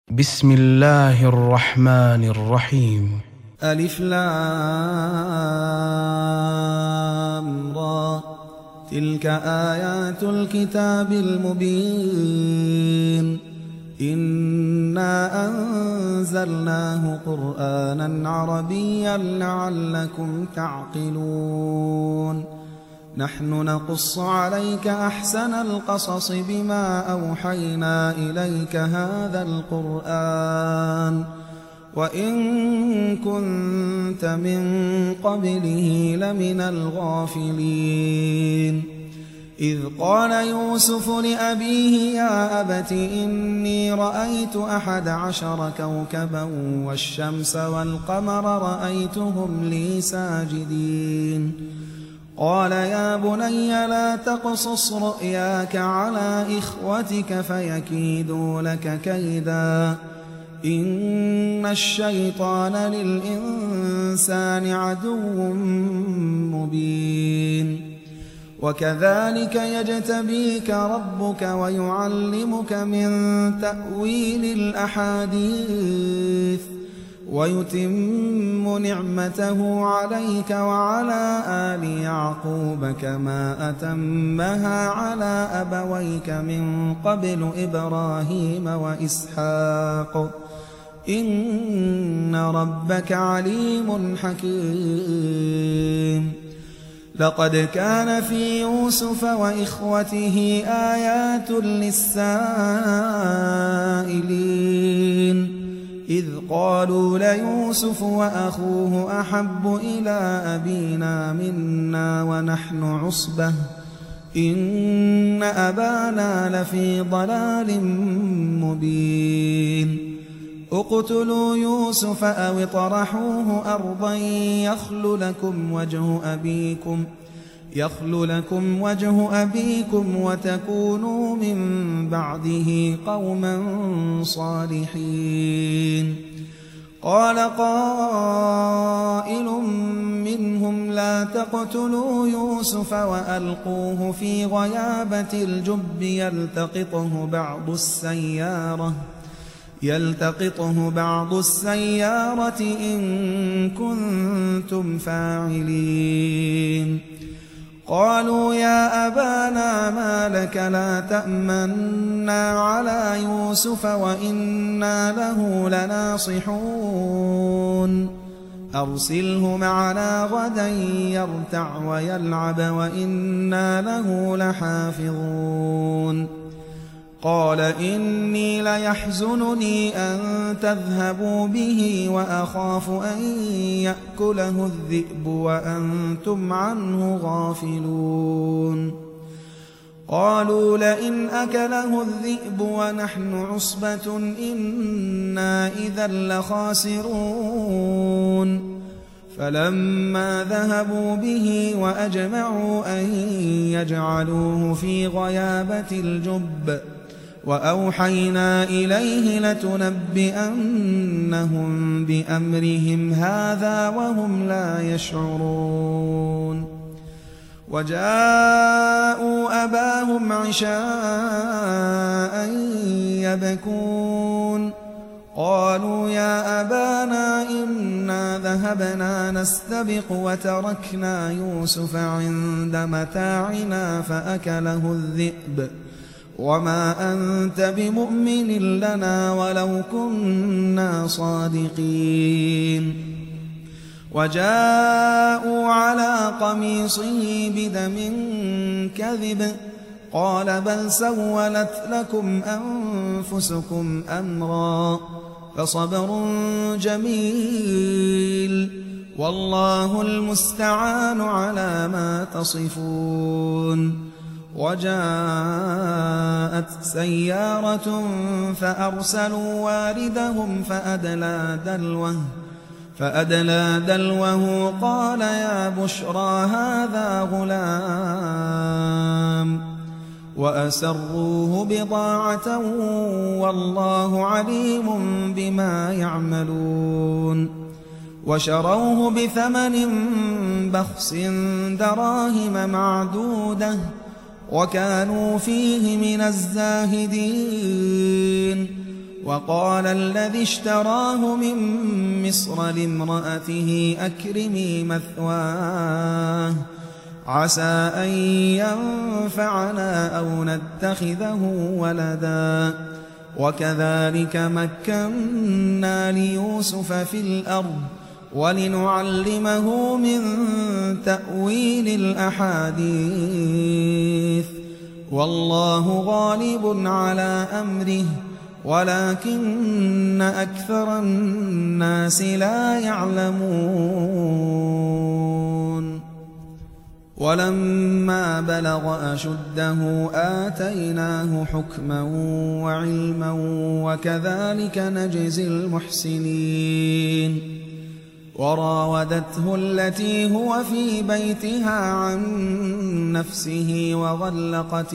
بسم الله الرحمن الرحيم. ألف لام را، تلك آيات الكتاب المبين. إنا أنزلناه قرآنا عربيا لعلكم تعقلون. نحن نقص عليك أحسن القصص بما أوحينا إليك هذا القرآن وإن كنت من قبله لمن الغافلين. إذ قال يوسف لأبيه يا أبت إني رأيت 11 كوكبا والشمس والقمر رأيتهم لي ساجدين. قال يا بني لا تقصص رؤياك على إخوتك فيكيدوا لك كيدا إن الشيطان للإنسان عدو مبين. وكذلك يجتبيك ربك ويعلمك من تأويل الأحاديث ويتم نعمته عليك وعلى آل يعقوب كما أتمها على أبويك من قبل إبراهيم وإسحاق إن ربك عليم حكيم. لقد كان في يوسف وإخوته آيات للسائلين إذ قالوا ليوسف وأخوه أحب إلى أبينا منا ونحن عصبة إن أبانا لفي ضلال مبين. اقتلوا يوسف أو اطرحوه أرضا يخل لكم وجه أبيكم وتكونوا من بعده قوما صالحين. قال قائل منهم لا تقتلوا يوسف وألقوه في غيابة الجب يلتقطه بعض السيارة إن كنتم فاعلين. قالوا يا أبانا ما لك لا تأمنا على يوسف وإنا له لناصحون. أرسله معنا غدا يرتع ويلعب وإنا له لحافظون. قال إني ليحزنني أن تذهبوا به وأخاف أن يأكله الذئب وأنتم عنه غافلون. قالوا لئن أكله الذئب ونحن عصبة إنا إذا لخاسرون. فلما ذهبوا به وأجمعوا أن يجعلوه في غيابة الجب وأوحينا إليه لتنبئنهم بأمرهم هذا وهم لا يشعرون. وجاءوا أباهم عشاء يبكون. قالوا يا أبانا إنا ذهبنا نستبق وتركنا يوسف عند متاعنا فأكله الذئب وما أنت بمؤمن لنا ولو كنا صادقين. وجاءوا على قميصه بدم كذب قال بل سولت لكم أنفسكم أمرا فصبر جميل والله المستعان على ما تصفون. وجاءت سيارة فأرسلوا واردهم فأدلى دلوه قال يا بشرى هذا غلام وأسروه بضاعة والله عليم بما يعملون. وشروه بثمن بخس دراهم معدودة وكانوا فيه من الزاهدين. وقال الذي اشتراه من مصر لامرأته أكرمي مثواه عسى أن ينفعنا أو نتخذه ولدا وكذلك مكنا ليوسف في الأرض ولنعلمه من تأويل الأحاديث والله غالب على أمره ولكن أكثر الناس لا يعلمون ولما بلغ أشده آتيناه حكما وعلما وكذلك نجزي المحسنين وراودته التي هو في بيتها عن نفسه وغلقت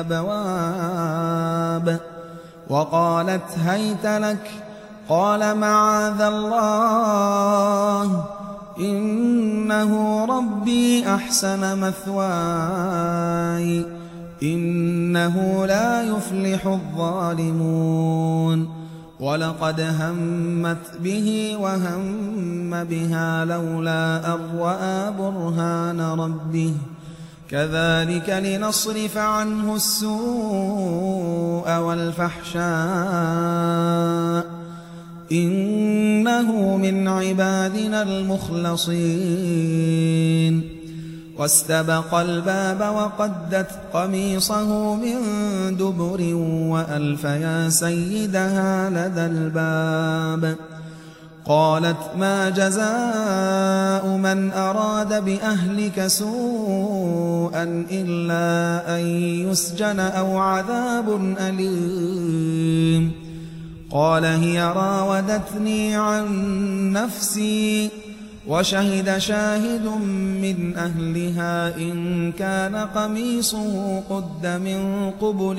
الأبواب وقالت هيت لك قال معاذ الله إنه ربي أحسن مثواي إنه لا يفلح الظالمون ولقد همت به وهم بها لولا أن رأى برهان ربه كذلك لنصرف عنه السوء والفحشاء إنه من عبادنا المخلصين واستبق الباب وقدت قميصه من دبر وألف يا سيدها لدى الباب قالت ما جزاء من أراد بأهلك سوءا إلا أن يسجن أو عذاب أليم قال هي راودتني عن نفسي وشهد شاهد من أهلها إن كان قميصه قد من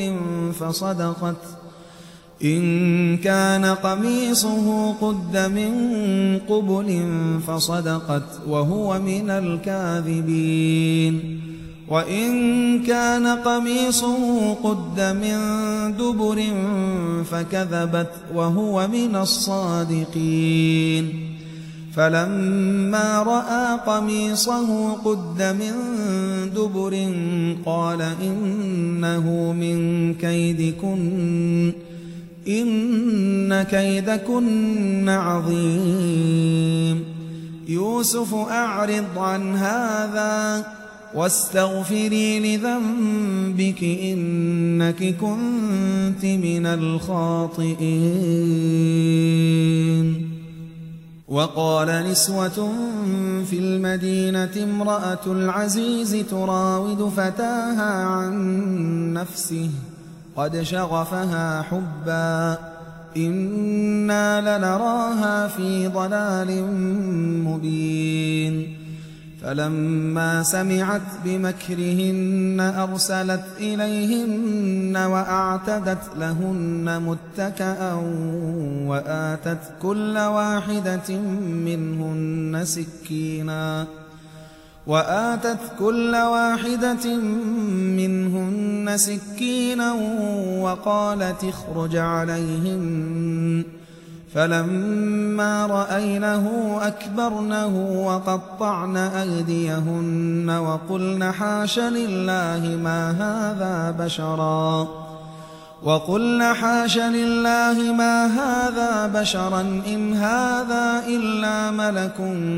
قبل فصدقت وهو من الكاذبين وإن كان قميصه قد من دبر فكذبت وهو من الصادقين فلما رأى قميصه قد من دبر قال إنه من كيدكن إن كيدكن عظيم يوسف أعرض عن هذا واستغفري لذنبك إنك كنت من الخاطئين وقال نسوة في المدينة امرأة العزيز تراود فتاها عن نفسه قد شغفها حبا إنا لنراها في ضلال مبين فلما سمعت بمكرهن أرسلت إليهن وأعتدت لهن متكأ وآتت كل واحدة منهن سكينا وقالت اخرج عليهن فلما رأينه أكبرنه وقطعن أيديهن وقلن حاش لله ما هذا بشرا إن هذا إلا ملك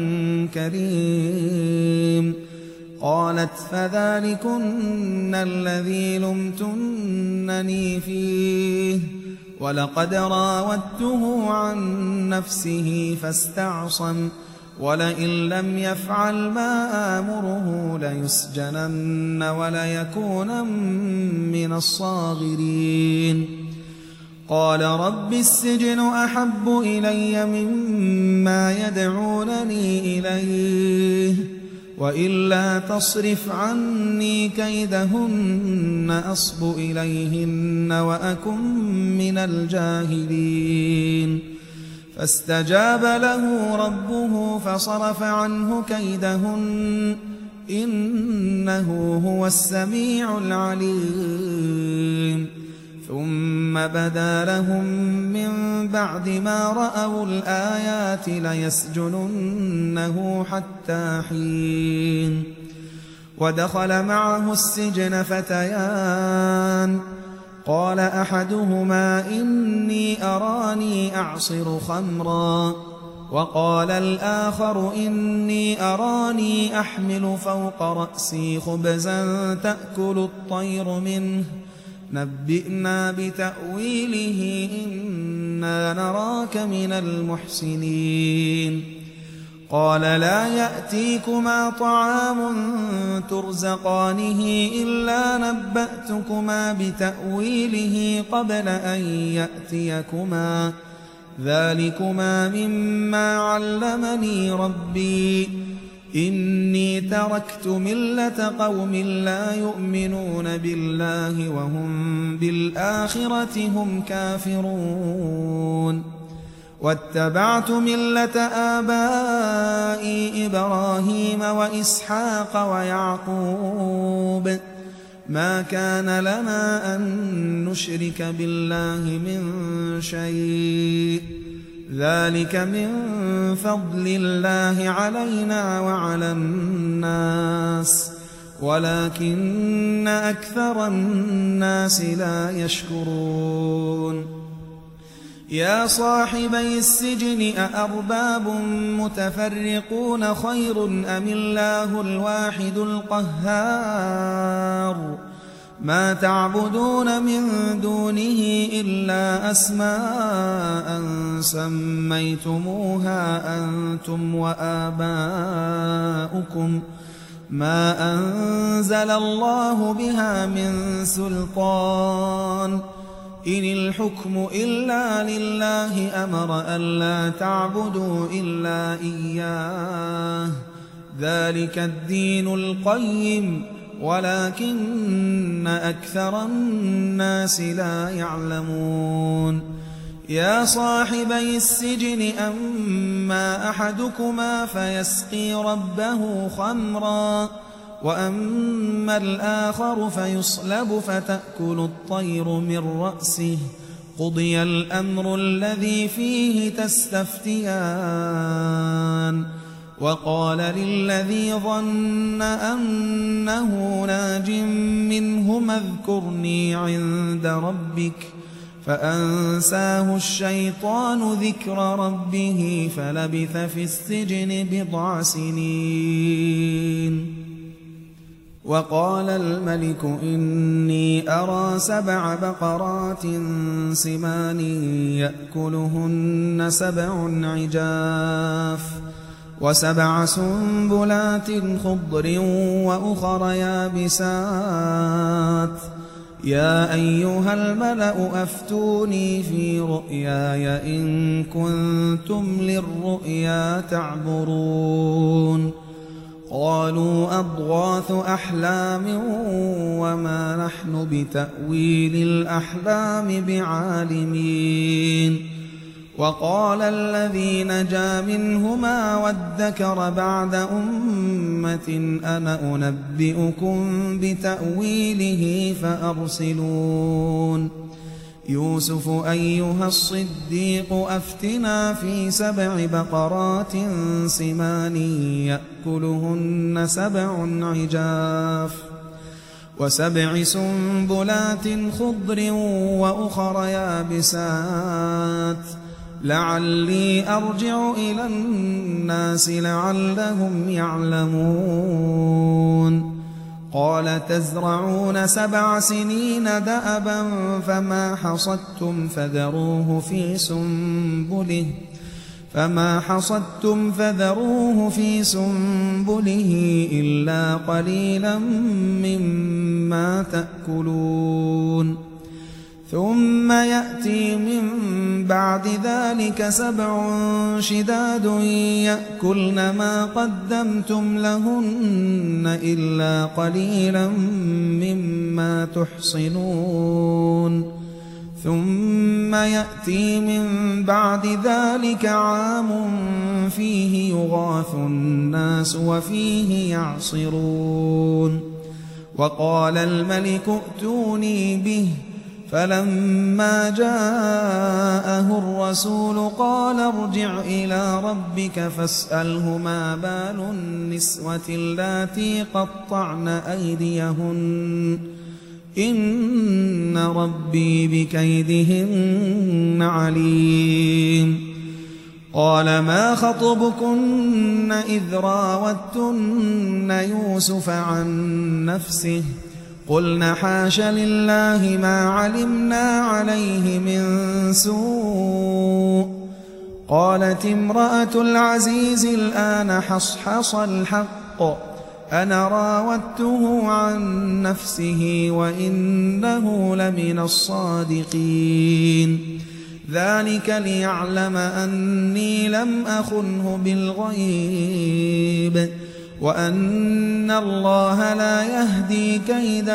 كريم قالت فذلكن الذي لمتنني فيه ولقد راودته عن نفسه فاستعصم ولئن لم يفعل ما آمره ليسجنن وليكونن من الصاغرين قال رب السجن أحب إلي مما يدعونني إليه وإلا تصرف عني كيدهن أصب إليهن وأكن من الجاهلين فاستجاب له ربه فصرف عنه كيدهن إنه هو السميع العليم ثم بدا لهم من بعد ما رأوا الآيات ليسجننه حتى حين. ودخل معه السجن فتيان، قال أحدهما إني أراني أعصر خمرا، وقال الآخر إني أراني أحمل فوق رأسي خبزا تأكل الطير منه، نبئنا بتأويله إنا نراك من المحسنين. قال لا يأتيكما طعام ترزقانه إلا نبأتكما بتأويله قبل أن يأتيكما، ذلكما مما علمني ربي، إني تركت ملة قوم لا يؤمنون بالله وهم بالآخرة هم كافرون، واتبعت ملة آبائي إبراهيم وإسحاق ويعقوب، ما كان لنا أن نشرك بالله من شيء، ذلك من فضل الله علينا وعلى الناس ولكن أكثر الناس لا يشكرون. يا صاحبي السجن أأرباب متفرقون خير أم الله الواحد القهار؟ ما تعبدون من دونه إلا أسماء سميتموها أنتم وآباؤكم ما أنزل الله بها من سلطان، إن الحكم إلا لله أمر ألا تعبدوا إلا إياه، ذلك الدين القيم ولكن أكثر الناس لا يعلمون. يا صاحبي السجن أما أحدكما فيسقي ربه خمرا، وأما الآخر فيصلب فتأكل الطير من رأسه، قضي الأمر الذي فيه تستفتيان. وقال للذي ظن أنه ناج منهما اذكرني عند ربك، فأنساه الشيطان ذكر ربه فلبث في السجن بضع سنين. وقال الملك إني أرى 7 بقرات سمان يأكلهن 7 عجاف و7 سنبلات خضر وأخر يابسات، يا أيها الملأ أفتوني في رؤياي إن كنتم للرؤيا تعبرون. قالوا أضغاث أحلام وما نحن بتأويل الأحلام بعالمين. وقال الذي نجا منهما وادكر بعد أمة أنا أنبئكم بتأويله فأرسلون. يوسف أيها الصديق أفتنا في 7 بقرات سمان يأكلهن 7 عجاف و7 سنبلات خضر وأخر يابسات، لعلي أرجع إلى الناس لعلهم يعلمون. قال تزرعون 7 سنين دأبا فما حصدتم فذروه في سنبله إلا قليلا مما تأكلون. ثم يأتي من بعد ذلك 7 شداد يأكلن ما قدمتم لهن إلا قليلا مما تحصنون. ثم يأتي من بعد ذلك عام فيه يغاث الناس وفيه يعصرون. وقال الملك ائتوني به فلما جاءه الرسول قال ارجع إلى ربك فاسأله ما بال النسوة اللاتي قطعن أيديهن إن ربي بكيدهن عليم. قال ما خطبكن إذ راوتن يوسف عن نفسه قلن حاش لله ما علمنا عليه من سوء. قالت امرأة العزيز الآن حصحص الحق أنا راودته عن نفسه وإنه لمن الصادقين. ذلك ليعلم أني لم أخنه بالغيب وأن الله لا يهدي كيد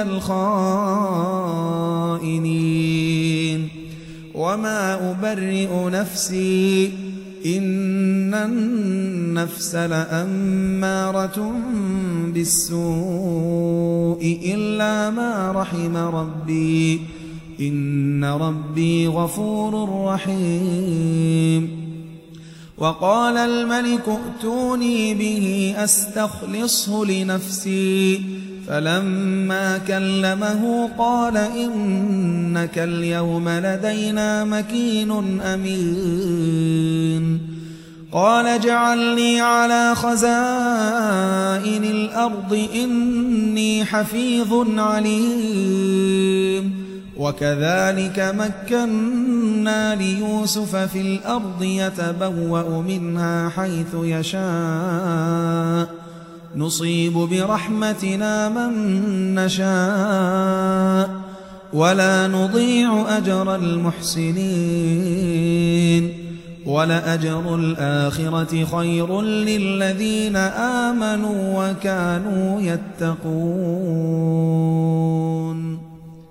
الخائنين. وما أبرئ نفسي إن النفس لأمارة بالسوء إلا ما رحم ربي إن ربي غفور رحيم. وقال الملك ائتوني به أستخلصه لنفسي فلما كلمه قال إنك اليوم لدينا مكين أمين. قال اجعلني على خزائن الأرض إني حفيظ عليم. وكذلك مكنا ليوسف في الأرض يتبوأ منها حيث يشاء نصيب برحمتنا من نشاء ولا نضيع أجر المحسنين. ولأجر الآخرة خير للذين آمنوا وكانوا يتقون.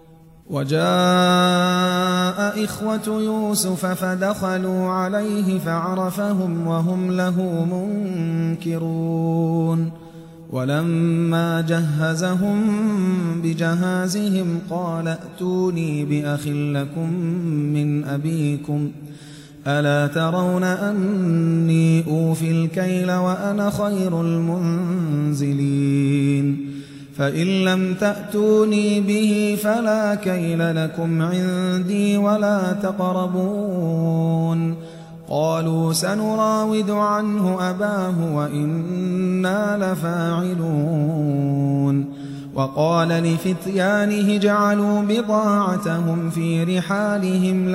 وجاء إخوة يوسف فدخلوا عليه فعرفهم وهم له منكرون. ولما جهزهم بجهازهم قال ائتوني بأخ لكم من أبيكم ألا ترون أني أوفي الكيل وأنا خير المنزلين. فإن لم تأتوني به فلا كيل لكم عندي ولا تقربون. قالوا سنراود عنه أباه وإنا لفاعلون. وقال لفتيانه اجعلوا بضاعتهم في رحالهم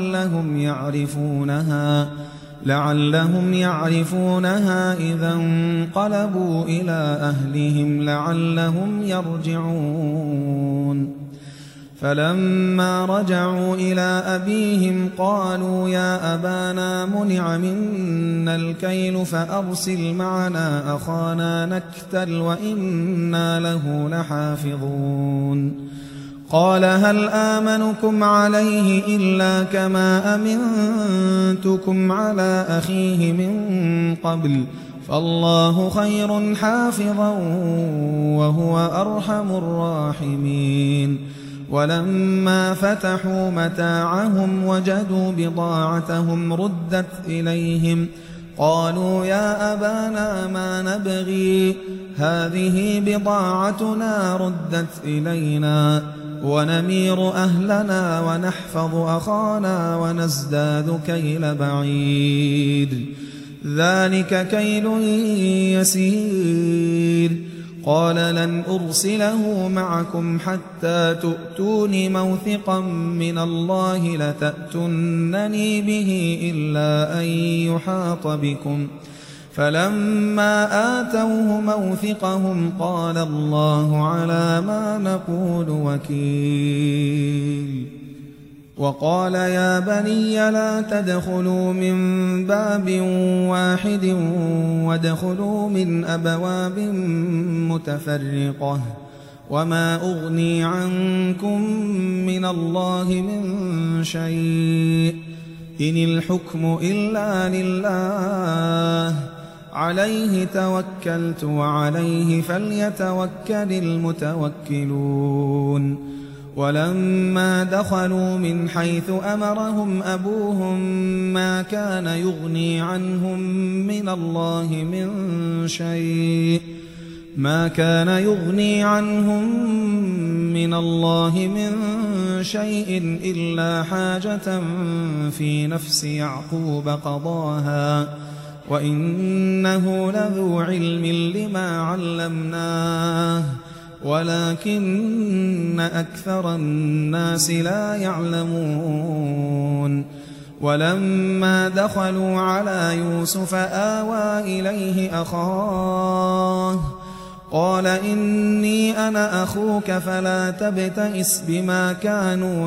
لعلهم يعرفونها إذا انقلبوا إلى أهلهم لعلهم يرجعون. فلما رجعوا إلى أبيهم قالوا يا أبانا منع منا الكيل فأرسل معنا أخانا نكتل وإنا له لحافظون. قال هل آمنكم عليه إلا كما أمنتكم على أخيه من قبل فالله خير حافظا وهو أرحم الراحمين. ولما فتحوا متاعهم وجدوا بضاعتهم ردت إليهم قالوا يا أبانا ما نبغي هذه بضاعتنا ردت إلينا ونمير أهلنا ونحفظ أخانا ونزداد كيل بعيد ذلك كيل يسير. قال لن أرسله معكم حتى تؤتوني موثقا من الله لتأتونني به إلا أن يحاط بكم. فلما آتوه موثقهم قال الله على ما نقول وكيل. وقال يا بني لا تدخلوا من باب واحد وادخلوا من أبواب متفرقة وما أغني عنكم من الله من شيء إن الحكم إلا لله عليه توكلت وعليه فليتوكل المتوكلون. ولما دخلوا من حيث أمرهم أبوهم ما كان يغني عنهم من الله من شيء إلا حاجة في نفس يعقوب قضاها وإنه لذو علم لما علمناه ولكن أكثر الناس لا يعلمون. ولما دخلوا على يوسف آوى إليه أخاه قال إني أنا أخوك فلا تبتئس بما كانوا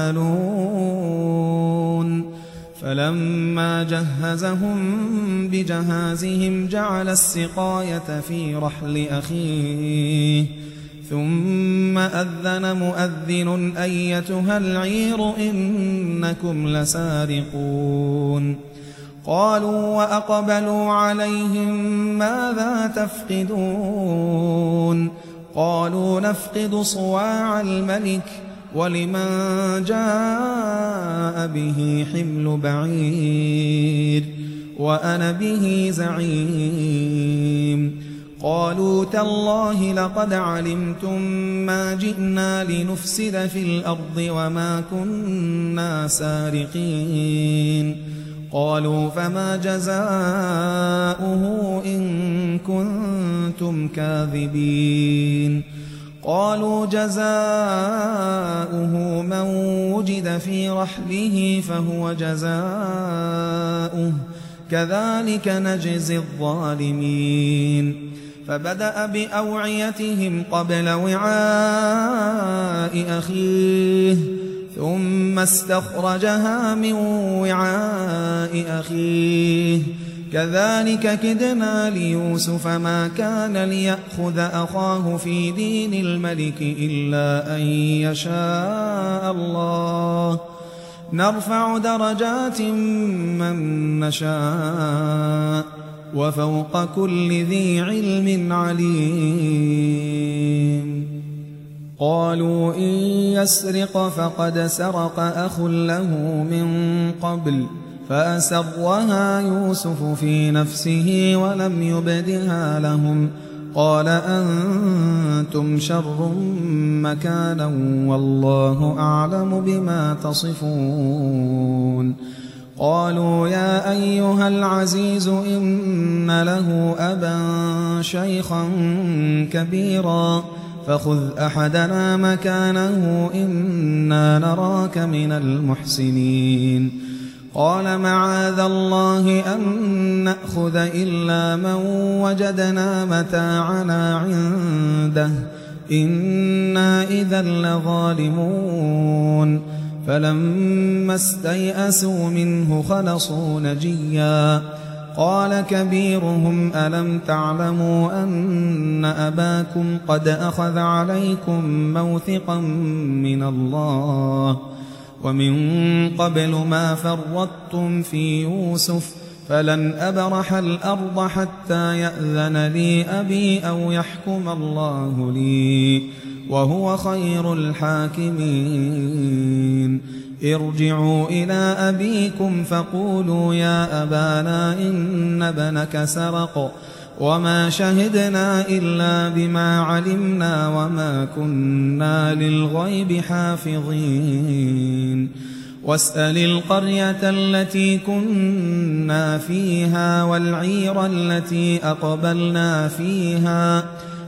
يعملون. فلما جهزهم بجهازهم جعل السقاية في رحل أخيه ثم أذن مؤذن أيتها العير إنكم لسارقون. قالوا وأقبلوا عليهم ماذا تفقدون؟ قالوا نفقد صواع الملك ولمن جاء به حمل بعير وأنا به زعيم. قالوا تالله لقد علمتم ما جئنا لنفسد في الأرض وما كنا سارقين. قالوا فما جزاؤه إن كنتم كاذبين؟ قالوا جزاؤه من وجد في رحله فهو جزاؤه كذلك نجزي الظالمين. فبدأ بأوعيتهم قبل وعاء أخيه ثم استخرجها من وعاء أخيه كذلك كدنا ليوسف ما كان ليأخذ أخاه في دين الملك إلا أن يشاء الله نرفع درجات من نشاء وفوق كل ذي علم عليم. قالوا إن يسرق فقد سرق أخ له من قبل فأسرها يوسف في نفسه ولم يبدها لهم قال أنتم شر مكانا والله أعلم بما تصفون. قالوا يا أيها العزيز إن له أبا شيخا كبيرا فخذ أحدنا مكانه إنا نراك من المحسنين. قال معاذ الله أن نأخذ إلا من وجدنا متاعنا عنده إنا إذا لظالمون. فلما استيئسوا منه خلصوا نجيا. قال كبيرهم ألم تعلموا أن أباكم قد أخذ عليكم موثقا من الله ومن قبل ما فرطتم في يوسف فلن أبرح الأرض حتى يأذن لي أبي أو يحكم الله لي وهو خير الحاكمين. ارجعوا إلى أبيكم فقولوا يا أبانا إن ابنك سرق وما شهدنا إلا بما علمنا وما كنا للغيب حافظين. واسأل القرية التي كنا فيها والعير التي أقبلنا فيها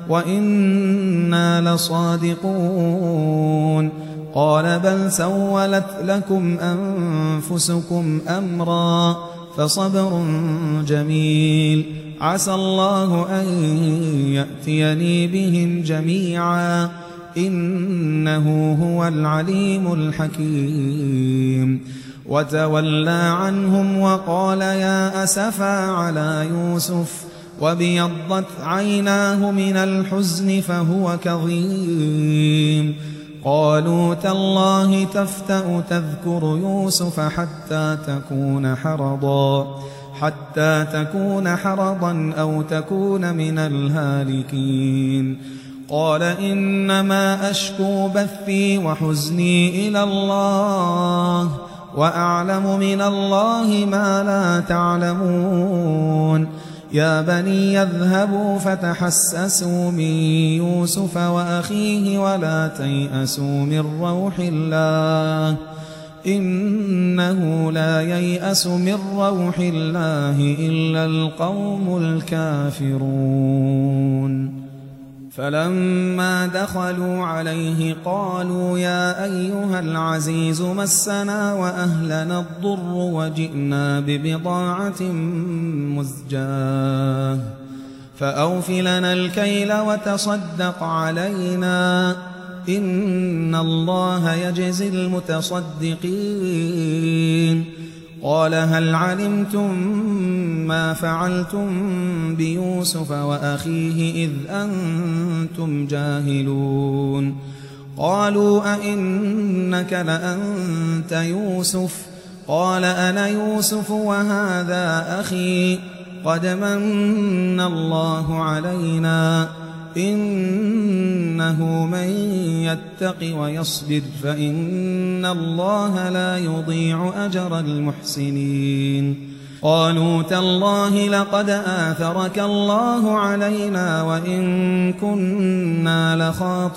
وإنا لصادقون. قال بل سولت لكم أنفسكم أمرا فصبر جميل عسى الله أن يأتيني بهم جميعا إنه هو العليم الحكيم. وتولى عنهم وقال يا أسفا على يوسف وابيضت عيناه من الحزن فهو كظيم. قالوا تالله تفتأ تذكر يوسف حتى تكون حرضا أو تكون من الهالكين. قال إنما أشكو بثي وحزني إلى الله وأعلم من الله ما لا تعلمون يا بني يذهبوا فتحسسوا من يوسف وأخيه ولا تيأسوا من روح الله إنه لا ييأس من روح الله إلا القوم الكافرون فلما دخلوا عليه قالوا يا أيها العزيز مسنا وأهلنا الضر وجئنا ببضاعة مزجاة فأوف لنا الكيل وتصدق علينا إن الله يجزي المتصدقين قال هل علمتم ما فعلتم بيوسف وأخيه إذ أنتم جاهلون قالوا أئنك لأنت يوسف قال أنا يوسف وهذا أخي قد من الله علينا إنه من يتق ويصبر فإن الله لا يضيع أجر المحسنين قالوا تالله لقد آثرك الله علينا وإن كنا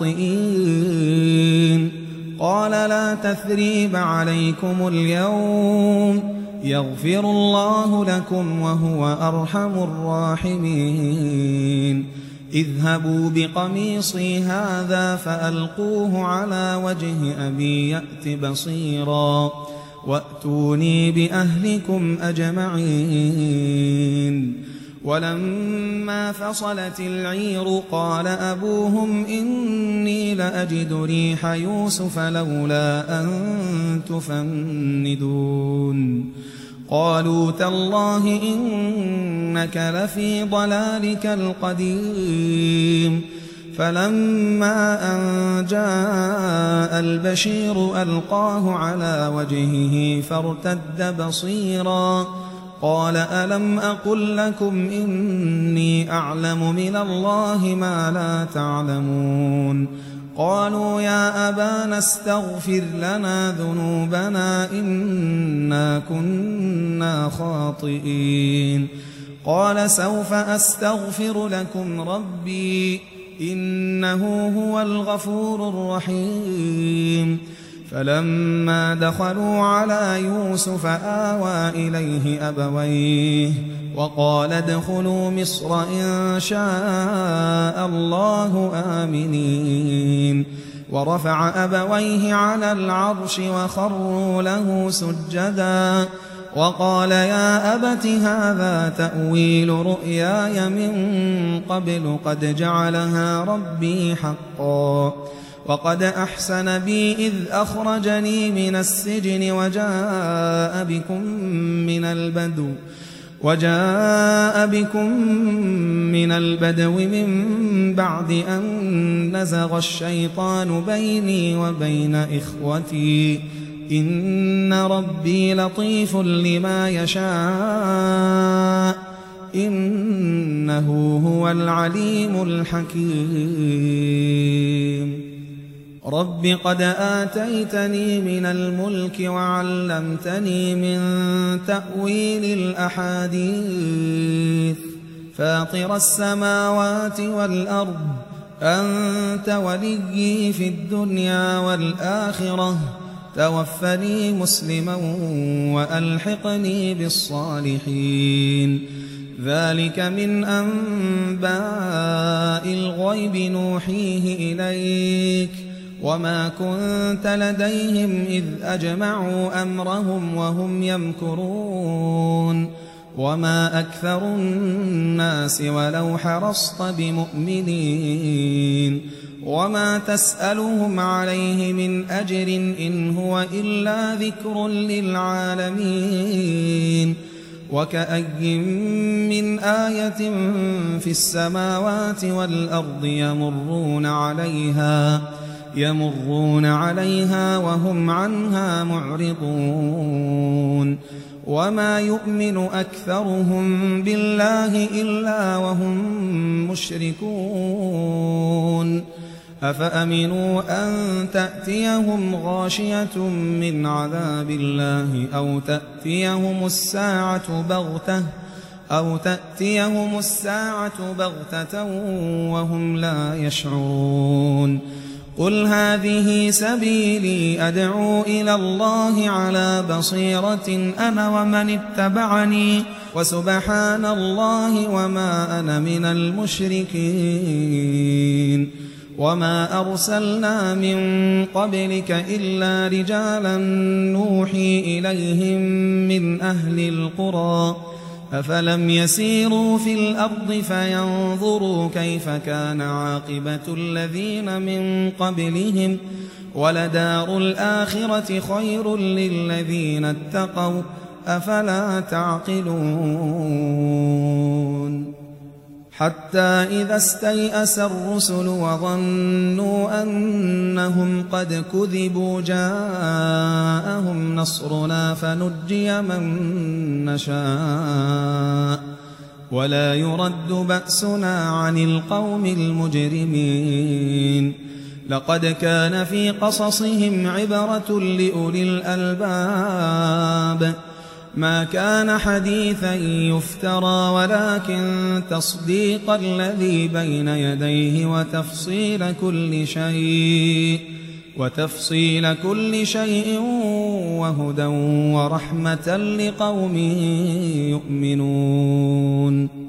لخاطئين قال لا تثريب عليكم اليوم يغفر الله لكم وهو أرحم الراحمين اذهبوا بقميصي هذا فألقوه على وجه أبي يأت بصيرا وأتوني بأهلكم أجمعين ولما فصلت العير قال أبوهم إني لأجد ريح يوسف لولا أن تفندون قالوا تالله إنك لفي ضلالك القديم فلما أن جاء البشير ألقاه على وجهه فارتد بصيرا قال ألم أقل لكم إني أعلم من الله ما لا تعلمون قالوا يا أبانا استغفر لنا ذنوبنا إنا كنا خاطئين قال سوف أستغفر لكم ربي إنه هو الغفور الرحيم فلما دخلوا على يوسف آوى إليه أبويه وقال ادخلوا مصر إن شاء الله آمنين ورفع أبويه على العرش وخروا له سجدا وقال يا أبت هذا تأويل رؤياي من قبل قد جعلها ربي حقا وقد أحسن بي إذ أخرجني من السجن وجاء بكم من البدو من بعد أن نزغ الشيطان بيني وبين إخوتي إن ربي لطيف لما يشاء إنه هو العليم الحكيم رب قد آتيتني من الملك وعلمتني من تأويل الأحاديث فاطر السماوات والأرض أنت وليي في الدنيا والآخرة توفني مسلما وألحقني بالصالحين ذلك من أنباء الغيب نوحيه إليك وما كنت لديهم إذ أجمعوا أمرهم وهم يمكرون وما أكثر الناس ولو حرصت بمؤمنين وما تسألهم عليه من أجر إن هو إلا ذكر للعالمين وكأي من آية في السماوات والأرض يمرون عليها وهم عنها معرضون وما يؤمن أكثرهم بالله إلا وهم مشركون أفأمنوا أن تأتيهم غاشية من عذاب الله أو تأتيهم الساعة بغتة وهم لا يشعرون قل هذه سبيلي أدعو إلى الله على بصيرة أنا ومن اتبعني وسبحان الله وما أنا من المشركين وما أرسلنا من قبلك إلا رجالا نوحي إليهم من أهل القرى أفلم يسيروا في الأرض فينظروا كيف كان عاقبة الذين من قبلهم ولدار الآخرة خير للذين اتقوا أفلا تعقلون حتى إذا استيأس الرسل وظنوا أنهم قد كذبوا جاءهم نصرنا فنجي من نشاء ولا يرد بأسنا عن القوم المجرمين لقد كان في قصصهم عبرة لأولي الألباب ما كان حديثا يفترى ولكن تصديق الذي بين يديه وتفصيل كل شيء وهدى ورحمة لقوم يؤمنون